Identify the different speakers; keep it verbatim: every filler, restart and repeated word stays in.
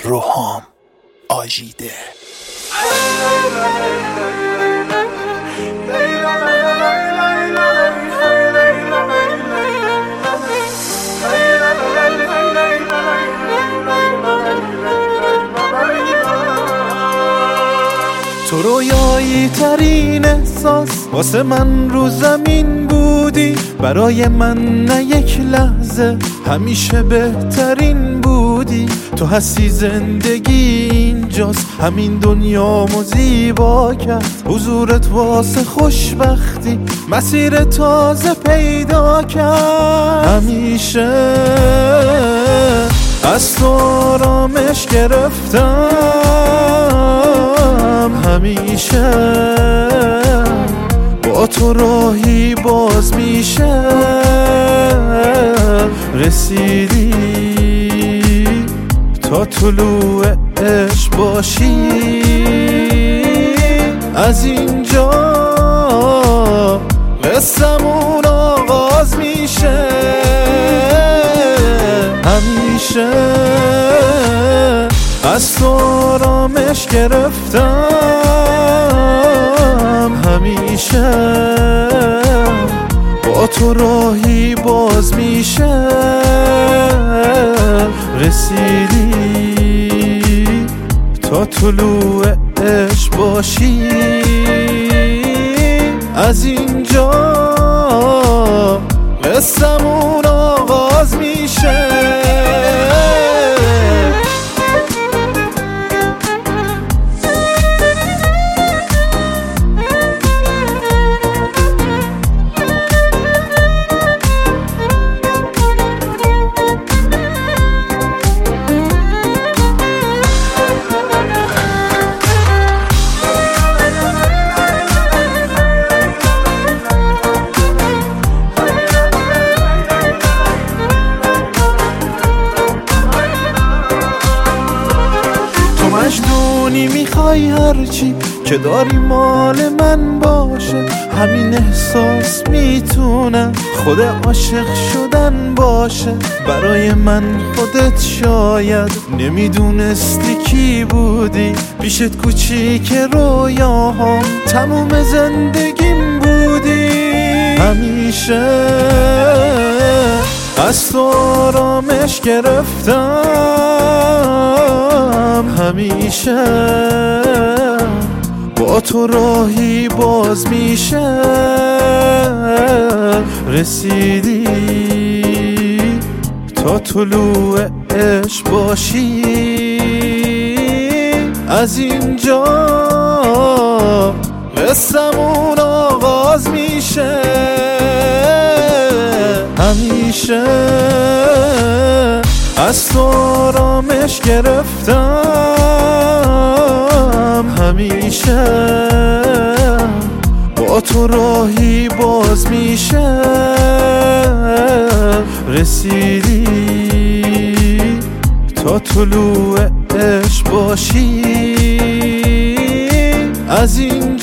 Speaker 1: روحام آژیده.
Speaker 2: تو رویایی ترین احساس واسه من رو زمین بودی، برای من نه یک لحظه همیشه بهترین بودی. تو هستی زندگی اینجاست، همین دنیامو زیبا کرد حضورت واسه خوشبختی، مسیر تازه پیدا کرد. همیشه از تو آرامش گرفتم، همیشه با تو راهی باز میشه. رسیدی تا طلوع عشق باشی، از اینجا قصه‌مون آغاز میشه. همیشه از تو آرامش گرفتم، همیشه با تو راهی باز میشه. رسیدی تا طلوع عشق باشی، از اینجا قصه‌مون آغاز میشه. مجنونی میخوای هرچی که داری مال من باشه، همین احساس میتونه خود عاشق شدن باشه. برای من خودت شاید نمیدونستی کی بودی، پیشت کوچیک رویاهام تموم زندگیم بودی. همیشه از تو آرامش گرفتم، همیشه با تو راهی باز میشه. رسیدی تا طلوع عشق باشی، از اینجا قصه‌مون آغاز میشه. همیشه از تو آرامش گرفتم، همیشه با تو راهی باز میشه. رسیدی تا طلوع عشق باشی، از این